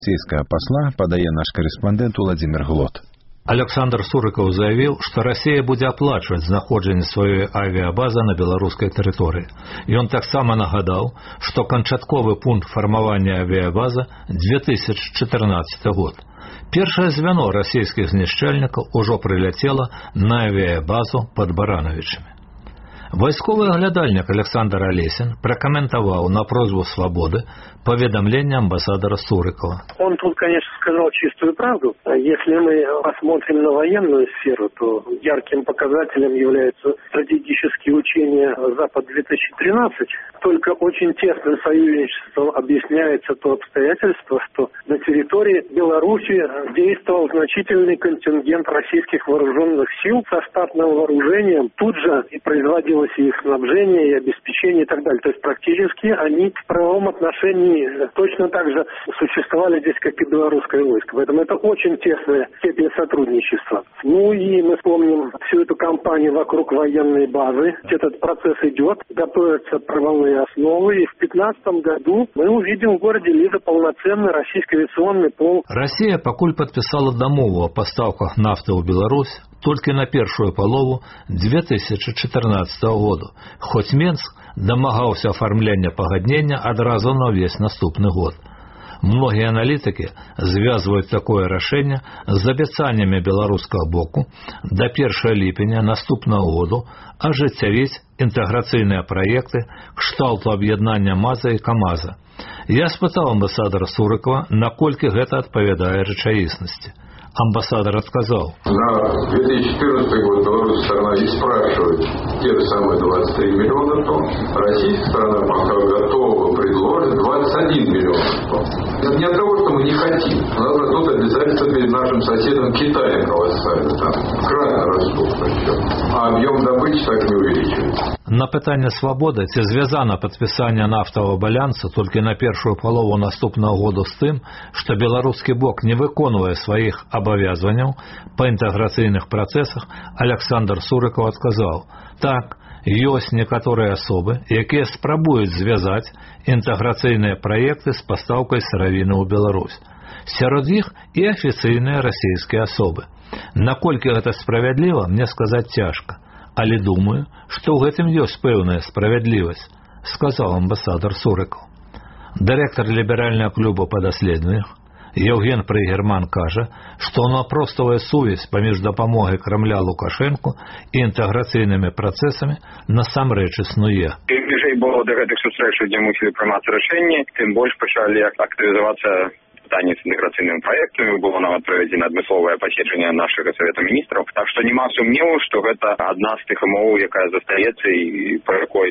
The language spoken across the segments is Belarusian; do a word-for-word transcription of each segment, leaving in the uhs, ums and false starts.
российского посла падае наш корреспондент Владимир Глот. Александр Сурыков заявил, что Россия будет оплачивать знаходжанне своей авиабазы на белорусской территории. И он так само нагадал, что канчатковый пункт формования авиабазы две тысячи четырнадцатый год. Первое звено российских знішчальников уже прилетело на авиабазу под Барановичами. Войсковый оглядальник Александр Олесин прокомментовал на просьбу «Свободы» поведомление амбассадора Сурыкова. Он тут, конечно, сказал чистую правду. Если мы посмотрим на военную сферу, то ярким показателем являются стратегические учения «Запад-две тысячи тринадцать». Только очень тесным союзничеством объясняется то обстоятельство, что на территории Беларуси действовал значительный контингент российских вооруженных сил со штатным вооружением. Тут же и производилось и их снабжение, и обеспечение, и так далее. То есть практически они в правовом отношении точно так же существовали здесь, как и белорусское войско. Поэтому это очень тесная степень сотрудничества. Ну и мы вспомним всю эту кампанию вокруг военной базы. Этот процесс идет, готовятся правовые основы. И в две тысячи пятнадцатом году мы увидим в городе Лида полноценный российский авиационный пол. Россия покуль подписала домову о поставках нафты в Беларусь только на первую полову две тысячи четырнадцатого года, хоть Минск домагался оформления погоднения одразу на весь наступный год. Многие аналитики связывают такое решение с обещаниями белорусского боку до первого липеня наступного года оживить интеграционные проекты кшталту объединения МАЗа и КАМАЗа. Я спытал амбассадора Сурыкова, накольки это отповедает речаисности. Амбассадор отказал. На две тысячи четырнадцатый год белорусская сторона и спрашивает те же самые двадцать три миллиона тонн. Российская сторона пока готова предложить двадцать один миллион тонн. Это не от того, что мы не хотим. У нас растут обязательства перед нашим соседом Китаем колоссально. Там кратно растут причем. А объем добычи так не увеличивается. На питання «Свободи» ці зв'язано підписання нафтового балансу тільки на першу полову наступного году з тим, що білоруський бок не виконує своїх обов'язань по інтеграційних процесах, Александр Сурыков відказав. Так, есть некоторые особы, які спробують зв'язати інтеграційні проекти з поставкою сировини у Білорусь. Серед їх і офіційні російські особи. Наколькі це справедливо, мне сказать тяжко. Але думаю, что в этом есть певная справедливость, сказал амбассадор Сурыков. Директор либерального клуба подоследних Євген Пригерман каже, що напростова сувість поміж допомогою Кремля Лукашенку і інтеграційними процесами насамрэч існує. Чим ближей було до гэтых сустрэчаў, дзе мусілі приймати рішення, тим більше почали активізуватися питання з інтеграційними проектами, было нават проведено адмысловае паседжанне нашага Совета Министров. Так что нема сумневу, что это одна з тых умоў, якая застаецца і по якой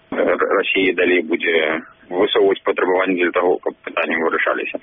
Россия далей будзе высоўваць патрабаванні для того, каб пытанні вырашаліся.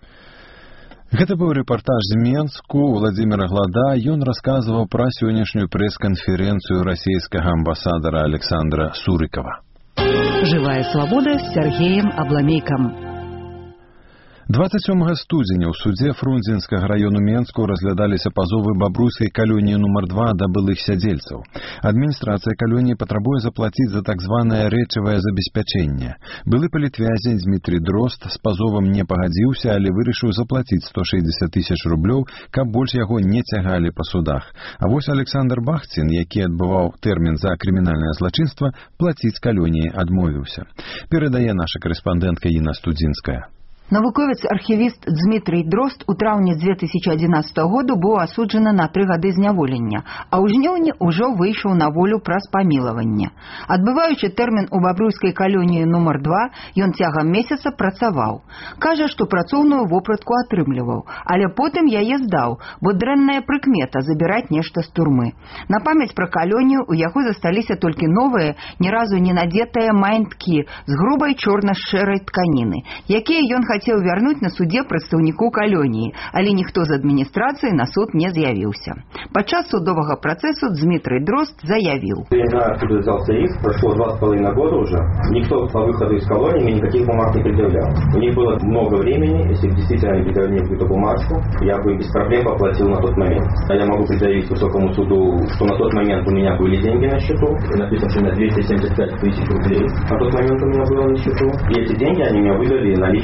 Гэта быў рэпартаж з Менску Владимира Глада. Ён расказваў пра сённяшнюю прэс-канферэнцыю расійскага амбасадара Александра Сурыкова. Живая свобода с Сергеем Абламейком. двадцать сёмага студзеня ў судзе Фрунзенскага району Менску разглядаліся пазовы бабруйскай калоніі нумар два да былых сядзельцаў. Адміністрацыя калоніі патрабуе заплаціць за так званае рэчавае забеспячэнне. Былы палітвязень Дмітрий Дрозд з пазовам не пагадзіўся, але вырашыў заплаціць сто шэсцьдзесят тысяч рублёў, каб больш яго не цягалі па судах. А вось Александр Бахцін, які адбываў тэрмін за крымінальнае злачынства, плаціць калоніі адмовіўся. Перадае наша карэспандэнтка Інна Студзінская. Навуковец-архівіст Дмітрий Дрозд у траўні две тысячи одиннадцатого году быў асуджаны на тры гады зняволення, а ў жніўні ўжо выйшаў на волю праз памілаванне. Адбываючы тэрмін у бабруйскай калоніі нумар два, ён цягам месяца працаваў. Кажа, што працоўную вопратку атрымліваў, але потым яе здаў, бо дрэнная прыкмета забіраць нешта з турмы. На памяць пра калонію у яго засталіся толькі новыя, ні разу не надетыя майнткі з грубай чорна-шэрай тканіны, якія ён хацеў вярнуць на суде прадстаўніку калоніі, але ніхто з адміністрацыі на суд не з'явіўся. Падчас судовага працэсу Дмітрий Дрозд заявіў. Я не знаю, откуда взялся иск, прошло два с половиной года уже. Никто по выходу из колонии мне никаких бумаг не предъявлял. У них было много времени, если действительно они предъявили какую-то бумажку, я бы без проблем поплатил на тот момент. А я могу предъявить высокому суду, что на тот момент у меня были деньги на счету, написано, что на двести семьдесят пять тысяч рублей на тот момент у меня было на счету. И эти деньги они мне выдали наличными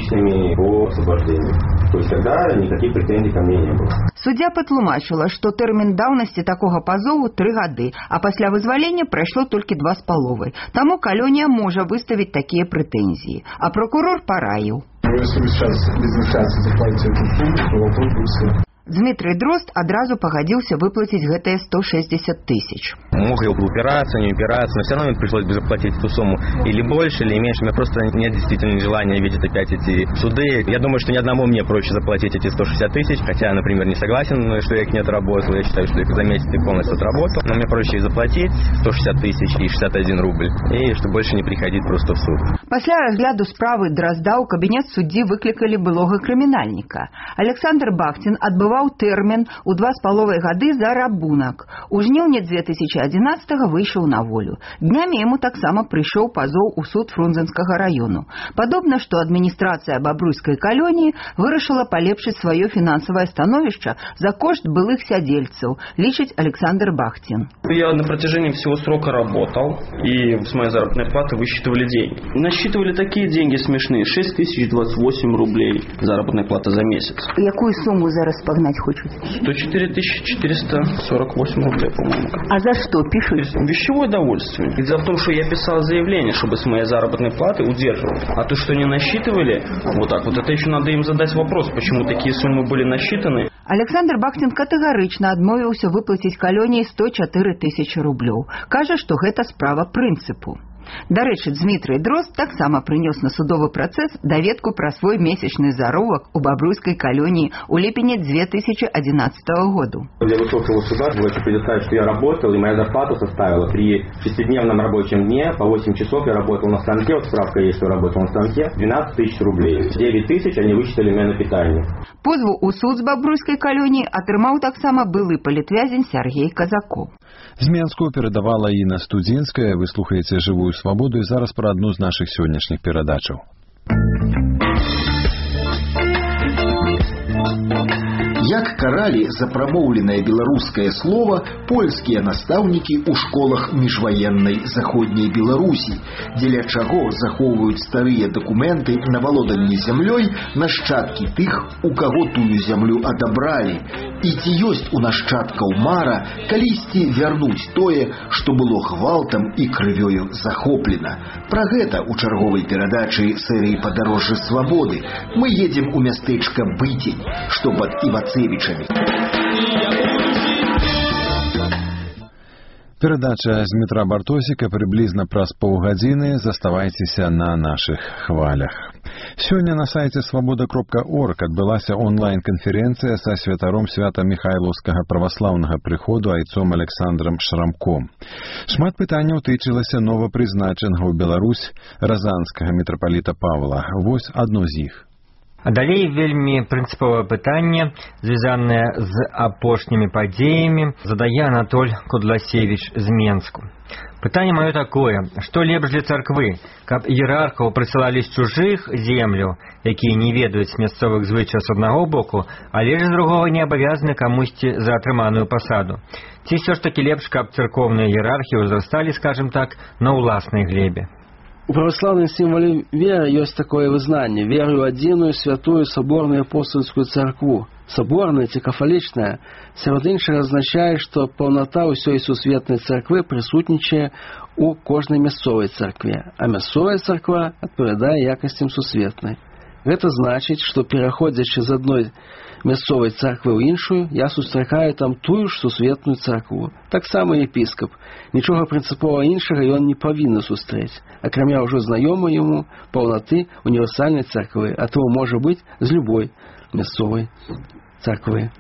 требований по освобождению. То есть тогда никаких претензий ко мне не было. Суддзя патлумачыла, што тэрмін даўнасці такога пазову тры гады, а пасля вызвалення прайшло толькі два з паловай. Таму калонія можа выставіць такія прэтэнзіі. А прокурор параіў. Если вы сейчас изначально заплатите эту сумму, то вопрос будет снят. Дмитрий Дрозд адразу погодился выплатить гэтые сто шестьдесят тысяч. Мог я упираться, не упираться, но все равно мне пришлось бы заплатить эту сумму или больше, или меньше. У меня просто нет действительно желания видеть опять эти суды. Я думаю, что ни одному мне проще заплатить эти сто шестьдесят тысяч, хотя я, например, не согласен, что я их не отработал. Я считаю, что их за месяц и полностью отработал. Но мне проще заплатить сто шестьдесят тысяч и шестьдесят один рубль, и чтобы больше не приходить просто в суд. Пасля разгляду справы Дрозда ў кабінет суддзі выклікалі былога крымінальніка. Александр Бахтин адбываў тэрмін у два з паловай гады за рабунак. У жніўні две тысячи одиннадцатого выйшаў на волю. Днямі яму таксама прыйшоў пазоў у суд Фрунзенскага району. Падобна, што адміністрацыя Бабруйскай калоніі вырашыла палепшыць сваё фінансавае становішча за кошт былых сядзельцаў, лічыць Александр Бахтин. Я на протяжении всего срока работал, и с моей заработной платы высчитывали деньги. Насчитывали такие деньги смешные. шесть тысяч двадцать восемь рублей заработная плата за месяц. Какую сумму зараз погнать хочет? сто четыре тысячи четыреста сорок восемь рублей, по-моему. А за что пишут? Вещевое удовольствие. И дело в том, что я писал заявление, чтобы с моей заработной платы удерживать. А то, что не насчитывали, вот так вот, это еще надо им задать вопрос, почему такие суммы были насчитаны. Александр Бахтин катэгарычна адмовіўся выплаціць калоніі сто чатыры тысячи рублёў. Кажа, што гэта справа прынцыпу. Дарэчы, Дмітрый Дрозд таксама прынёс на судовы працэс даведку пра свой месячны заробак у Бабруйскай калоніі ў ліпені две тысячи одиннадцатого году. Для высокого суда хочу предоставить, что я работал, и моя зарплата составила при шестидневном рабочем дне по восемь часов я работал на станке, вот справка есть, что работал на станке, двенадцать тысяч рублей. девять тысяч они вычитали мне на питание. Позву у суд з Бабруйскай калоніі атрымаў таксама былы палітвязень Сергей Казаков. З Менску перадавала Інна Студзінская. Вы слухаеце «Жывую свабоду» і зараз пра адну з нашых сённяшніх перадачаў. Як каралі за прамоўленае беларускае слова польскія настаўнікі ў школах міжваеннай заходняй Беларусі, дзеля чаго захоўваюць старыя дакументы на валоданне зямлёй нашчадкі тых, у каго тую зямлю адабралі, і ці ёсць у нашчадкаў мара калісьці вярнуць тое, што было гвалтам і крывёю захоплена. Пра гэта ў чарговай перадачы серыі «Падарожжа свабоды» мы едзем у мястэчка Быцень, што пад Івацевічамі. Перадача з Дмітра Бартосіка прыблізна праз паўгадзіны. Заставайцеся на нашых хвалях. Сёння на сайце свабода кропка орг адбылася онлайн-канферэнцыя са святаром Свята-Міхайлаўскага праваслаўнага прыходу айцом Александрам Шрамком. Шмат пытанняў тычылася новапрызначанага ў Беларусь разанскага мітрапаліта Павла. Вось адно з іх. А далей вельмі прынцыповае пытанне, звязанае з апошнімі падзеямі, задае Анатоль Кудласевіч з Менску. Пытанне маё такое, што лепш для царквы, каб іерархаў прысылалі з чужых земляў, якія не ведаюць мясцовых звычаяў з аднаго боку, але ж з другога не абавязаны камусьці за атрыманую пасаду. Ці ўсё ж такі лепш, каб царкоўныя іерархі ўзрасталі, скажем так, на ўласнай глебе. У православной символе веры есть такое вызнание. Верую в одиную, святую, соборную апостольскую церкву. Соборная, ці кафалічная, сярод іншага азначае, што паўната ўсёй сусветнай царквы прысутнічае у кожнай мясцовай царкве, а мясцовая царква адпавядае якасцям сусветнай. Гэта значыць, што пераходзячы з адной мясцовай царквы ў іншую, я сустракаю там тую ж сусветную царкву. Таксама епіскап. Нічога прынцыпова іншага ён не павінны сустрэць, акрамя ўжо знаёмай яму паўнаты універсальнай царквы, а то можа быць з любой мясцовай царквы.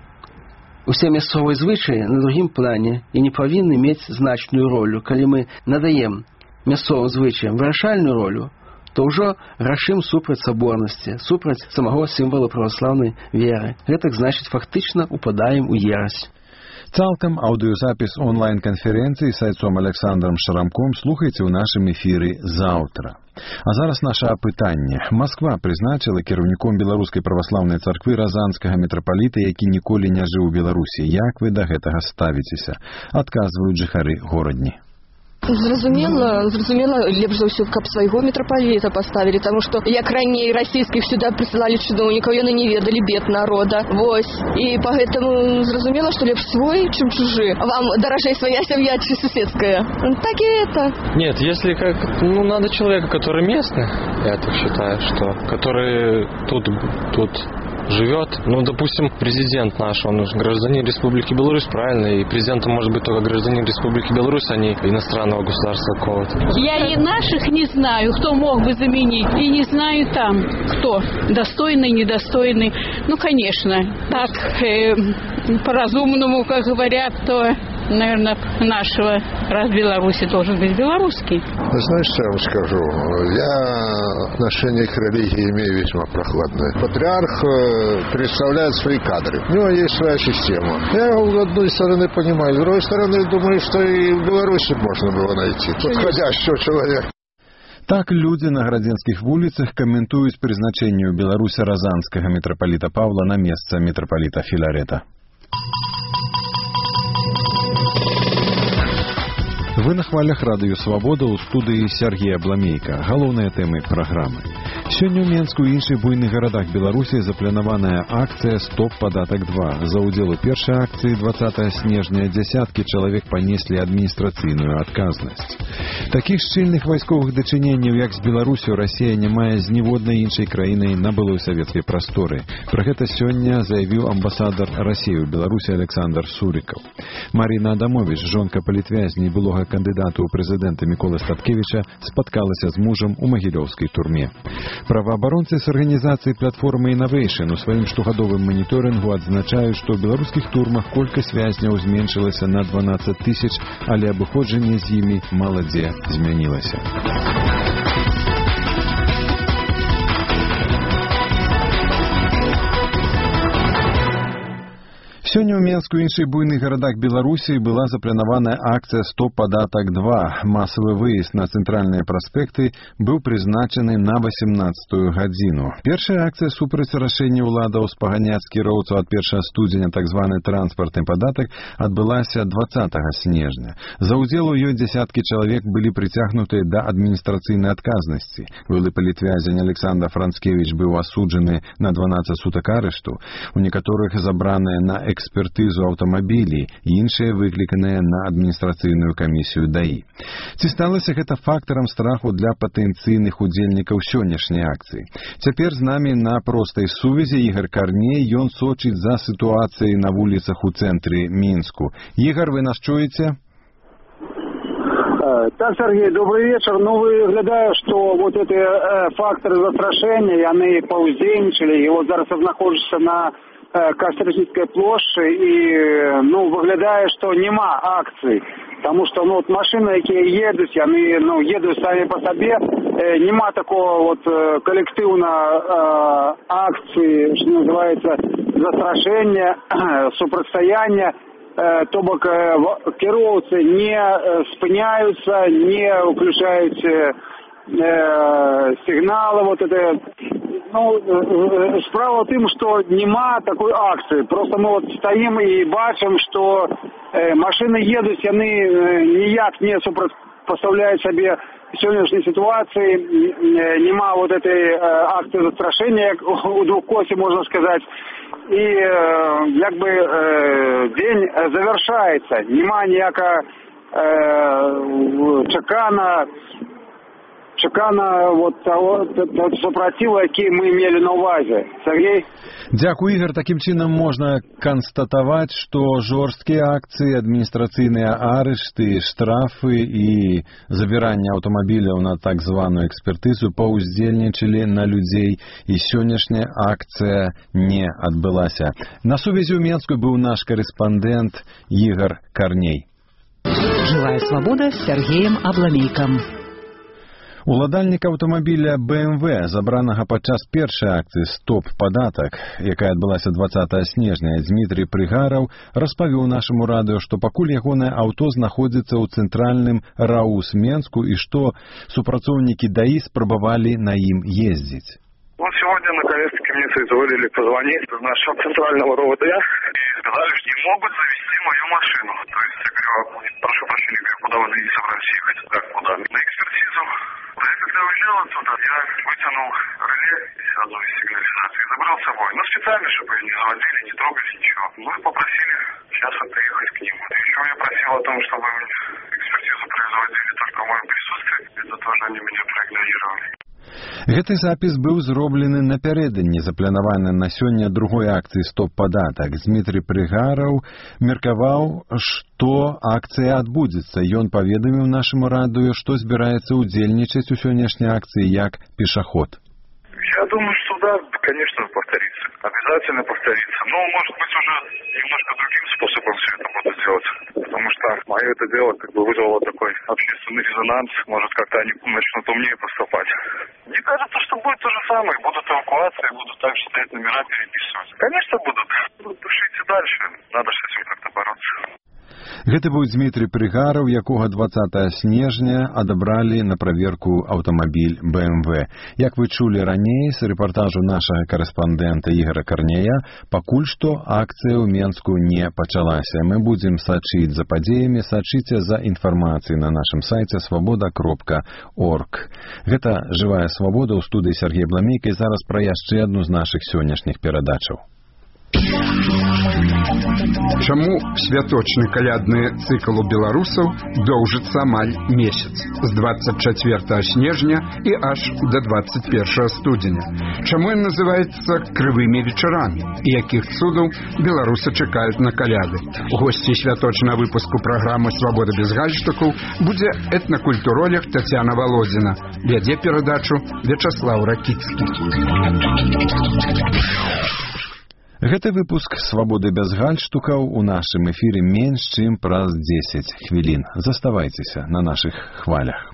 Усе мясцовыя звычаі на другім плане і не павінны мець значную ролю. Калі мы надаем мясцовым звычаям вырашальную ролю, то ўжо рашым супраць саборнасці, супраць самого сімвала праваслаўнай веры. Гэтак значыць фактычна упадаем у ерась. Цалкам аўдыёзапіс онлайн-канферэнцыі з айцом Александром Шрамком слухайце ў нашым эфіры заўтра. А зараз наше апытанне. Масква прызначыла кіраўніком беларускай праваслаўнай царквы разанскага мітрапаліта, які ніколі не жыў у Беларусі. Як вы да гэтага ставіцеся? Адказваюць жыхары горадні. Зразумела, зразумела, лепш за ўсё, каб свайго мітрапаліта паставілі, таму што як раней расійскіх сюда прысылалі чыноўнікаў, яны не ведалі бед народа. Вось. І пагэтаму зразумела, што лепш свой, чым чужы. Вам даражэй свая сям'я, чым суседская. Так и это. Нет, если как, ну, надо человека, который местный, я так считаю, что, который тут, тут живет. Ну, допустим, президент наш, он гражданин Республики Беларусь, правильно? И президентом может быть только гражданин Республики Беларусь, а не иностранного государства какого-то. Я и наших не знаю, кто мог бы заменить. И не знаю там, кто. Достойный, недостойный. Ну, конечно. Так, э, по-разумному, как говорят, то, наверное, нашего, раз в Беларуси должен быть белорусский. Знаешь, что я вам скажу? Я отношение к религии имею весьма прохладное. Патриарх представляет свои кадры. У него есть своя система. Я его, с одной стороны, понимаю, с другой стороны, думаю, что и в Беларуси можно было найти подходящего человека. Так люди на градзенскіх вуліцах каментуюць прызначэнне ў Беларусі разанскага мітрапаліта Паўла на месца мітрапаліта Філарета. Вы на хвалях радыё «Свабода» ў студыі Сергея Бламейка. Галоўныя тэмы праграмы. Сёння ў Менску і іншых буйных гарадах Беларусі запланаваная акцыя «Стоп падатак два». За ўдзел у першай акцыі двадцатага снежня дзясяткі чалавек панеслі адміністрацыйную адказнасць. Такіх шчыльных вайсковых дачыненняў, як з Беларусю, Расія не мае з ніводнай іншай краінай на былой савецкай прасторы. Пра гэта сёння заявіў амбасадар Расіі ў Беларусі Александр Сурікаў. Марина Адамович, жонка палітвязня і былога кандыдата ў прэзідэнта Міколы Статкевіча, спаткалася з мужам у магілёўскай турме. Праваабаронцы з арганізацыі «Платформа Innovation» у сваім штогадовым маніторынгу адзначаюць, што ў беларускіх турмах колькасць вязняў зменшылася на дванаццаць тысяч, але абыходжанне з імі мала дзе змянілася. Сёння ў Менску і іншых буйных гарадах Беларусі была запланаваная акцыя «Стоп падатак два». Масавы выезд на цэнтральныя праспекты быў прызначаны на васемнаццатую гадзіну. Першая акцыя супраць рашэння ўладаў спаганяць кіроўцаў ад першага студзеня так званы транспартны падатак адбылася двадцатага снежня. За ўдзел у ёй дзясяткі чалавек былі прыцягнутыя да адміністрацыйнай адказнасці. Былы палітвязень Александр Францкевіч быў асуджаны на дванаццаць сутак арышту, у некаторых забраныя на экспертызу аўтамабілі і іншыя выкліканыя на адміністрацыйную камісію ДАІ. Ці сталася гэта фактарам страху для патэнцыйных удзельнікаў сённяшняй акцыі? Цяпер з намі на простай сувязі Ігор Карней, ён сочыць за сітуацыяй на вуліцах у цэнтры Мінску. Ігор, вы нас чуеце? Так, Сергей, добрый вечер. Ну, выглядае, что вот эти э, факторы застрашения, яны паўздзейнічалі, і вот зараз знаходжуся на Кастрычніцкай плошчы, і ну выглядае, што няма акцый, потому что ну вот машины, якія едуць, яны ну едуць самі по сабе, э, няма такого вот э, коллективно э, акции, что называется, застрашения, э, супрацьстаяння, э, то бок э, кіроўцы не э, спыняются, не уключают э, э, сигналы, вот это. Ну, справа в тым, што няма такой акцыі. Просто мы вот стаім і бачым, што э, машины едуць, яны э, ніяк не супрацьпастаўляюць сабе сённяшняй сітуацыі, э, няма вот этой э, акцыі застрашэння, як у двухкосе, можна сказаць. І э, як бы э, дзень завяршаецца, няма ніякага э, чакана, чакана вот того супротиву, які мы имели на увазе. Сергей? Дзякуй, Ігор. Такім чынам можна канстатаваць, што жорсткія акцыі, адміністрацыйныя арышты, штрафы і забіранне аўтамабіляў на так званую экспертызу паўздзейнічалі на людзей, і сённяшняя акцыя не адбылася. На сувязі ў Менску быў наш корэспандэнт Ігор Карней. Живая свобода с Сергеем Абламейком. Уладальнік аўтамабіля бэ эм вэ, забранага падчас першай акцыі «Стоп падатак», якая адбылася двадцатага снежня, Дмітрий Прыгараў распавёў нашаму радыё, што пакуль ягонае аўто знаходзіцца ў цэнтральным РАУС Менску і што супрацоўнікі ДАІ спрабавалі на ім ездзіць. Вот сегодня наконец-таки мне соизволили позвонить из нашего центрального РОВД и сказали, что не могут завести мою машину. То есть я говорю, прошу прощения, говорю, куда вы собрались ехать? Как куда? На экспертизу. Я когда уезжал оттуда, я вытянул реле из одной сигнализации и забрал с собой. Ну, специально, чтобы ее не заводили, не трогали, ничего. Ну, и попросили сейчас вот приехать к ним. Еще я просил о том, чтобы экспертизу производили только в моем присутствии. Это тоже они меня проигнорировали. Гэты запіс быў зроблены напярэдадні запланаваны на сёння другой акцыі стоп-падатак. Дмітрый Прыгараў меркаваў, што акцыя адбудзецца. Ён паведаміў нашаму радыё, што збіраецца ўдзельнічаць у сённяшняй акцыі як пешаход. Я думаю, что да, конечно, повторится. Обязательно повторится. Но, может быть, уже немножко другим способом все это буду делать. Потому что мое это дело как бы вызвало такой общественный резонанс. Может, как-то они начнут умнее поступать. Мне кажется, что будет то же самое. Будут эвакуации, будут так стоять номера переписывать. Конечно, будут. Будут душить и дальше. Надо с этим как-то бороться. Гэта быў Дмітрый Прыгараў, якога дваццатага снежня адабралі на праверку аўтамабіль бэ эм вэ. Як вы чулі раней з рэпартажу нашага карэспандэнта Ігора Карнея, пакуль што акцыя ў Менску не пачалася. Мы будзем сачыць за падзеямі, сачыце за інфармацыяй на нашым сайце свабода кропка орг. Гэта жывая свабода ў студыі Сергей Абламейка, і зараз пра яшчэ адну з нашых сённяшніх перадачаў. Чаму святочны калядны цыкл у беларусаў доўжыцца амаль месяц з двадцать чацвёртага снежня і аж да двадцать первага студзеня? Чаму ён называецца крывымі вечарамі і якіх цудаў беларусы чакаюць на каляды? Госці святочнага выпуску праграмы «Свабода без гальштукаў» будзе этнакультуролог Тацяна Володзіна. Вядзе перадачу Вячаслаў Ракіцкі. Гэты выпуск «Свабоды без гальштукаў» у нашым эфіры менш чым праз дзесяць хвілін. Заставайцеся на нашых хвалях.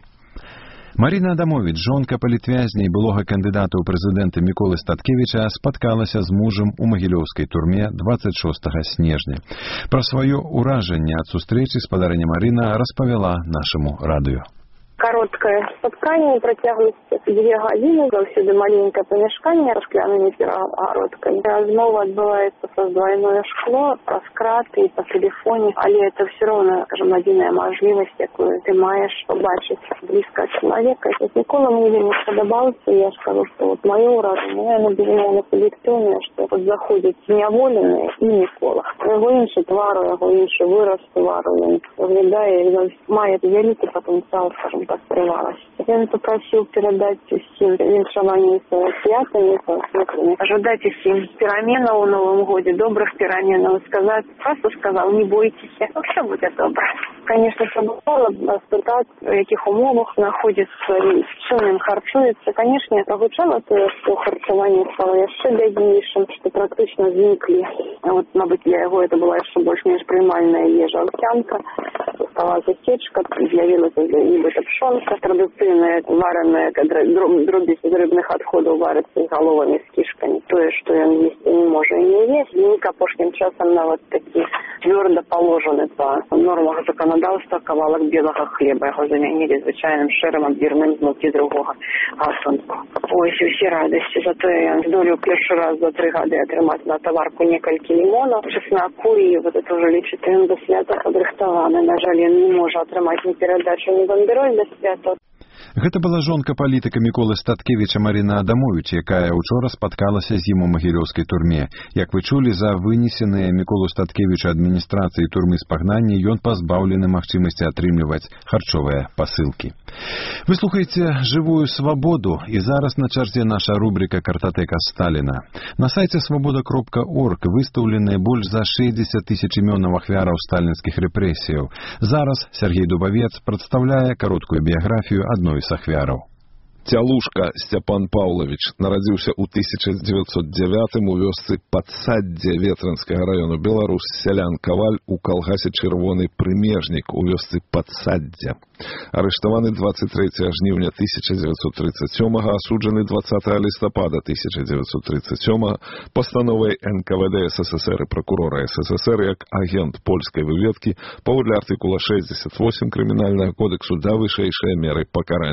Марина Адамович, жонка палітвязня і былога кандыдата ў прэзідэнты Міколы Статкевіча, спаткалася з мужам у магілёўскай турме двадцать шостага снежня. Пра сваё ўражанне ад сустрэчы спадарыня Марина распавяла нашаму радыё. Короткое спатканне працягласці дзве гадзіны, заўсёды маленькае памяшканне шклянымі перагародкамі. Размова адбываецца праз двойное шкло, праз краты і па тэлефоне, але это все равно, скажем, адзіная мажлівасць, якую ты маеш побачыць блізка чалавека. Мікола мне вельмі спадабаўся, я скажу, што вот маё ўражанне, яно безумоўна пазітыўнае, што вот заходзіць зняволеныя і Мікола. Яго іншы твар, яго іншы выраз твару, ён выглядае, мае вялікі патэнцыял, скажем, паспрымалась. Я попросил передать всем віншаванне с святами, с светлыми. Ожидать всем переменов в Новом годе, добрых переменов. Сказать, просто сказал, не бойтесь, ну, все будет добро. Конечно, пробовала спытать, в яких умовах находится, чым им харчуецца. Конечно, прогучало то, что харчевание стало яшчэ бяднейшим, что практично зніклі. Вот, мабыць, для яго это была яшчэ больш-менш прымальная ежа. Овсянка, стала засечка, з'явілася нібыта пшонка, традыцыйная вареная дробязь из рыбных отходов варится с головами, с кишками. То, что он есть не может и не есть. Ник апошнім часам на вот такие твердо положены по нормах законодавства кавалок белого хлеба. Его заменили звычайным шэрым адбірным знутрі другого гасунку. Ой, все радости. Зато я здолеў першы раз за три гады атрымаць на таварку некалькі лимонов, чесноку, и вот это уже лічыць ён до свята падрыхтаваны. На жаль, ён не можа атрымаць ні перадачу, ні бандероль до свята. Гэта была жонка палітыка Міколы Статкевіча Марина Адамович, якая учора спаткалася з ім у магілёўскай турме. Як вы чулі, за вынесеныя Міколу Статкевіча адміністрацыі турмы спагнанні ён пазбаўлены магчымасці атрымліваць харчовыя пасылкі. Вы слухаеце «Жывую свабоду», і зараз на чарзе наша рубрика «Картатэка Сталіна». На сайце свабода кропка орг выстаўленыя больш за шэсцьдзесят тысяч імёнаў ахвяраў сталінскіх рэпрэсіяў. Зараз Сергей Дубавец прадстаўляе кароткую біяграфію адной з ахвяраў. Цялушка Сцяпан Паўлавіч нарадзіўся ў тысяча дзевяцьсот дзявятым у вёсцы Падсаддзе Ветранскага раёну. Беларус, сялян Каваль у калгасе Чырвоны Прымежнік у вёсцы Падсаддзе. Арыштаваны двадцать трэцяга жніўня тысяча дзевяцьсот тридцать сёмага, асуджаны двадцатага лістапада тысяча дзевяцьсот тридцать сёмага пастановай эн ка вэ дэ эс эс эс эр і пракурора эс эс эс эр як агент польскай выведкі паводле артыкула шэсцьдзесят восемь крымінальнага кодексу да вышэйшыя меры пакарання.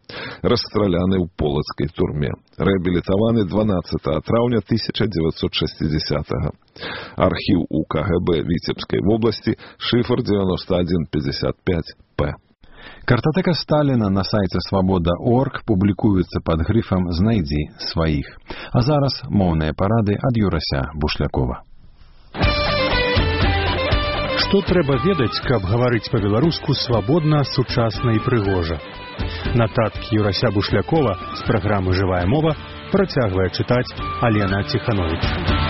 Расстраляны ў полацкай турме. Рэабілітаваны дванаццатага траўня тысяча дзевяцьсот шэсцідзесятага. Архіў у ка гэ бэ Віцебскай вобласці, шыфр девяносто один пятьдесят пять пэ. Картатэка Сталіна на сайце свабода точка орг публікуецца пад грыфам «Знайдзі сваіх». А зараз моўныя парады ад Юрася Бушлякова. Што трэба ведаць, каб гаварыць па-беларуску свабодна, сучасна і прыгожа? Нататкі Юрася Бушлякова з праграмы «Жывая мова» працягвае чытаць Алена Ціхановіч.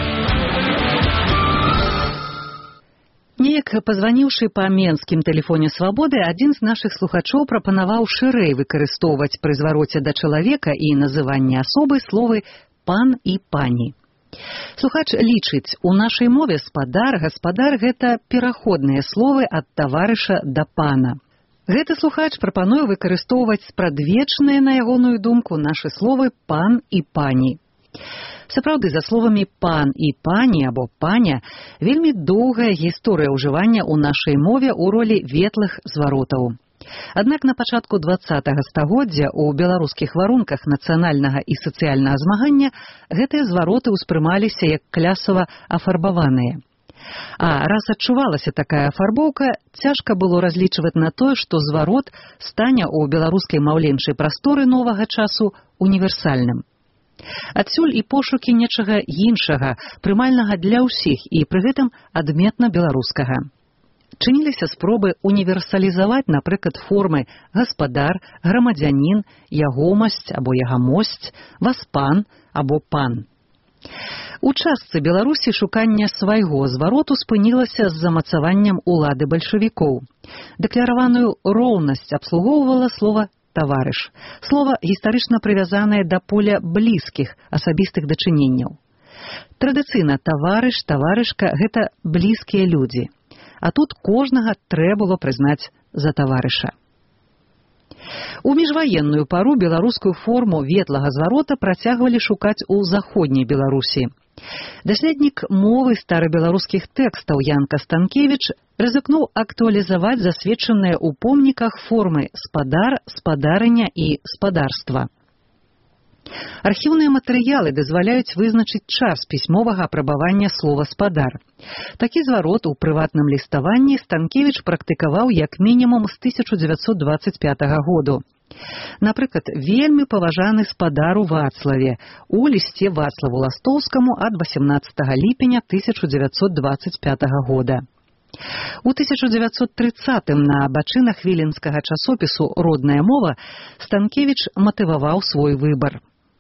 Неяк пазваніўшы па менскім тэлефоне «Свабоды», адзін з нашых слухачоў прапанаваў шырэй выкарыстоўваць пры звароце да чалавека і называнне асобы словы «пан» і «пані». Слухач лічыць, у нашай мове спадар, гаспадар – гэта пераходныя словы ад таварыша да пана. Гэты слухач прапануе выкарыстоўваць спрадвечныя, на ягоную думку, нашы словы «пан» і «пані». Сапраўды, за словамі «пан» і «пані» або «паня» вельмі доўгая гісторыя ўжывання ў нашай мове ў ролі ветлых зваротаў. Аднак на пачатку дваццатага стагоддзя ў беларускіх варунках нацыянальнага і сацыяльнага змагання гэтыя звароты ўспрымаліся як клясава афарбаваныя. А раз адчувалася такая афарбоўка, цяжка было разлічваць на тое, што зварот стане ў беларускай маўленчай прасторы новага часу універсальным. Адсюль і пошукі нечага іншага, прымальнага для ўсіх і пры гэтым адметна беларускага. Чыніліся спробы універсалізаваць, напрыклад, формы гаспадар, грамадзянін, ягомасць або ягамосць, васпан або пан. У частцы Беларусі шуканне свайго звароту спынілася з замацаваннем улады бальшавікоў. Дэклараваную роўнасць абслугоўвала слова «таварыш». Слова гістарычна прывязанае да поля блізкіх асабістых дачыненняў. Традыцыйна таварыш, таварышка – гэта блізкія людзі. А тут кожнага трэ было прызнаць за таварыша. У міжваенную пару беларускую форму ветлага зварота працягвалі шукаць у заходняй Беларусі. Даследнік мовы старабеларускіх тэкстаў Ян Кастанкевіч рызыкнуў актуалізаваць засведчаныя ў помніках формы спадар, спадарыня і спадарства. Архіўныя матэрыялы дазваляюць вызначыць час пісьмовага апрабавання слова «спадар». Такі зварот у прыватным ліставанні Станкевіч практыкаваў як мінімум з тысяча дзевяцьсот дваццаць пятага году. Напрыклад, вельмі паважаны спадар у Вацлаве у лісце Вацлаву Ластоўскаму ад васямнаццатага ліпеня тысяча дзевяцьсот дваццаць пятага года. У тысяча дзевяцьсот трыццатым на бачынах віленскага часопісу «Родная мова» Станкевіч матываваў свой выбар.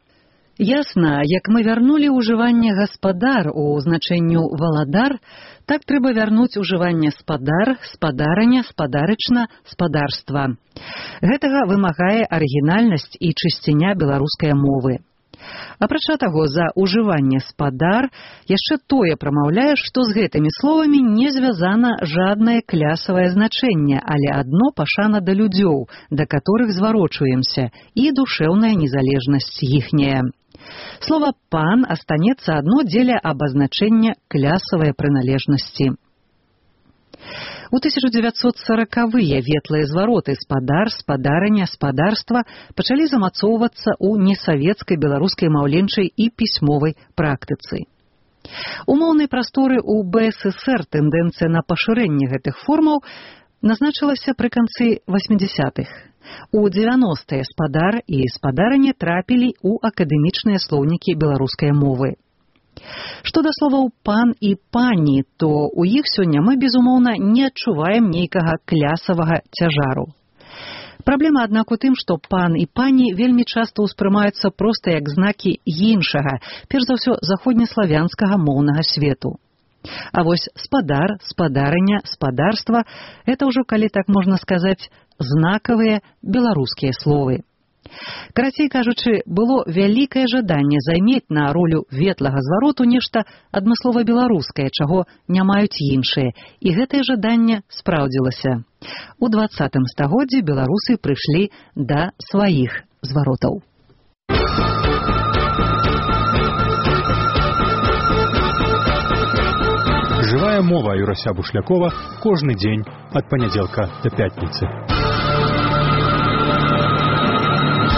Ясна, як мы вярнулі ўжыванне гаспадар у значэнню валадар, так трэба вярнуць ўжыванне спадар, спадарыня, спадарычна, спадарства. Гэтага вымагае арыгінальнасць і чысціня беларускай мовы. Апрача таго, за ўжыванне спадар яшчэ тое прамаўляе, што з гэтымі словамі не звязана жаднае клясавае значэнне, але адно пашана да людзёў, да которых зварочваемся, і душэўная незалежнасць іхняя. Слова «пан» астанецца адно дзеля абазначэння клясавай прыналежнасці. У тысяча дзевяцьсот саракавыя ветлыя звароты спадар, спадарыня, спадарства пачалі замацоўвацца ў несавецкай беларускай маўленчай і пісьмовай практыцы. У моўнай прасторы ў бэ эс эсэр тэндэнцыя на пашырэнне гэтых формаў назначылася пры канцы васьмідзясятых. У дзевяностыя спадар і спадарыня трапілі ў акадэмічныя слоўнікі беларускай мовы. Што да словаў «пан» і «пані», то ў іх сёння мы, безумоўна, не адчуваем нейкага клясавага цяжару. Праблема, аднак, у тым, што «пан» і «пані» вельмі часта ўспрымаюцца проста як знакі іншага, перш за ўсё заходнеславянскага моўнага свету. А вось спадар, спадарыня, спадарства – гэта ўжо, калі так можна сказаць, знакавыя беларускія словы. Карацей кажучы, было вялікае жаданне займець на ролю ветлага звароту нешта адмыслова беларускае, чаго не маюць іншыя, і гэтае жаданне спраўдзілася. У дваццатым стагоддзі беларусы прыйшлі да сваіх зваротаў. Жывая мова Юрася Бушлякова кожны дзень ад панядзелка да пятніцы.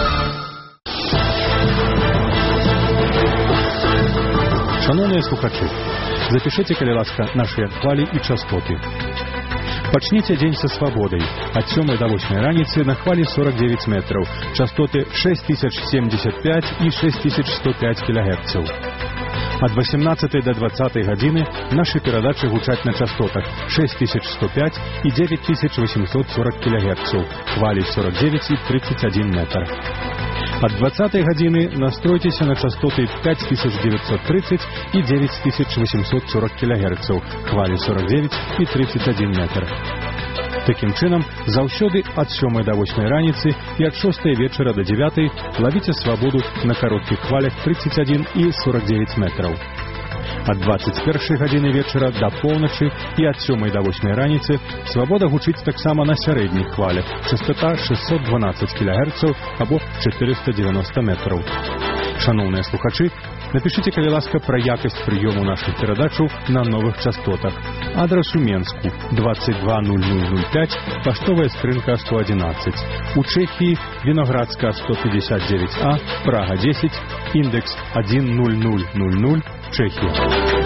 Шановные слухачи, запишите, калі ласка, наши хвали и частоты. Пачніце дзень са свабодай. Ад сёмай да восьмай раніцы на хвалі сорок девять метров, частоты шесть тысяч семьдесят пять и шесть тысяч сто пять килогерцев. Ад восемнадцатай до двадцатай гадзіны наши перадачы гучаць на частотах шесть тысяч сто пять и девять тысяч восемьсот сорок килогерцев, хвалі сорок девять и тридцать один метр. От двадцатай гадзіны настройтесь на частоты пять тысяч девятьсот тридцать и девять тысяч восемьсот сорок килогерцев, хвали сорок девять и тридцать один метр. Таким чынам, заўсёды ад сёмай да восьмай раніцы и от шостай вечера до девятой ловите свободу на коротких хвалях тридцать один и сорок девять метров. От двадцать першай гадзіны вечера до полночи и от сёмай до восьмай раніцы свобода гучыць таксама на сярэдніх хвалях, частота шестьсот двенадцать килогерцев або четыреста девяносто метров. Шановные слухачи, напишите, калі ласка, про якость приему наших передачу на новых частотах. Адрес у Менску двадцать два ноль ноль ноль пять, поштовая скрынка сто одиннадцать. У Чехии Виноградская сто пятьдесят девять А, Прага десять, индекс один ноль ноль ноль ноль, Чехия.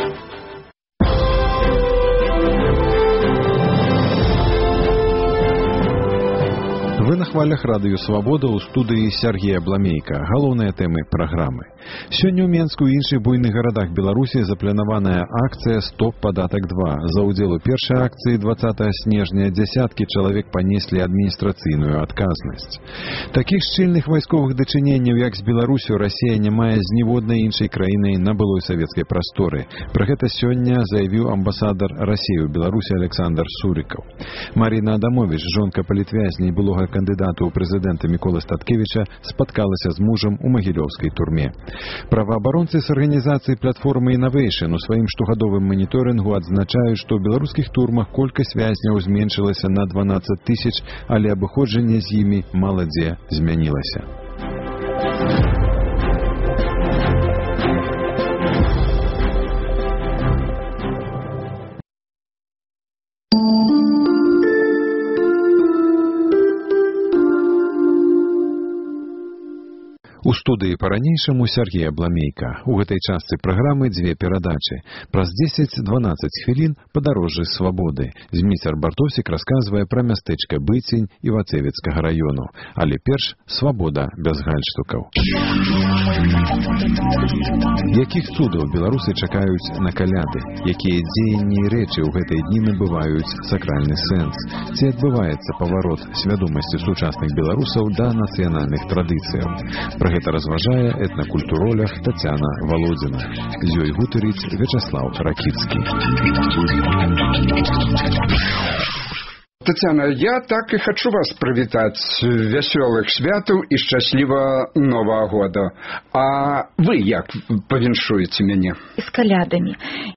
Вы на хвалях радыё «Свабода» ў студыі Сергея Бламейка. Галоўныя тэмы праграмы. Сёння ў Менску і іншых буйных гарадах Беларусі запланаваная акцыя «Стоп падатак два». За ўдзел у першай акцыі двадцатага снежня дзясяткі чалавек панеслі адміністрацыйную адказнасць. Такіх шчыльных вайсковых дачыненняў, як з Беларусю, Расія не мае з ніводнай іншай краінай на былой савецкай прасторы. Пра гэта сёння заявіў амбасадар Расіі ў Беларусі Александр Сурыкаў. Марина Адамович, жонка палітвязня і былога кандыдата ў прэзідэнта Міколы Статкевіча, спаткалася з мужам у магілёўскай турме. Праваабаронцы з арганізацыі платформы Innovation у сваім штогадовым маніторынгу адзначаюць, што ў беларускіх турмах колькасць вязняў зменшылася на дванаццаць тысяч, але абыходжанне з імі мала дзе змянілася. У студыі па-ранейшаму Сергея Бламейка. У гэтай частцы праграмы дзве перадачы. Праз дзесяць-дванаццаць хвілін падарожжы свабоды. Зміцер Бартосік расказвае пра мястэчка Быцень Івацевіцкага раёну. Але перш свабода без гальштукаў. Якіх цудаў беларусы чакаюць на каляды? Якія дзеянні і рэчы ў гэтыя дні набываюць сакральны сэнс? Ці адбываецца паварот свядомасці сучасных беларусаў да нацыянальных традыцыяў? Пра гэта разважае этнакультуролог Тацяна Володзіна. З ёй гутарыць Вячаслав Ракіцкі. Татьяна, я так и хочу вас привітать. Веселых святаў и счастливого Нового года. А вы як павіншуеце мяне? С калядами.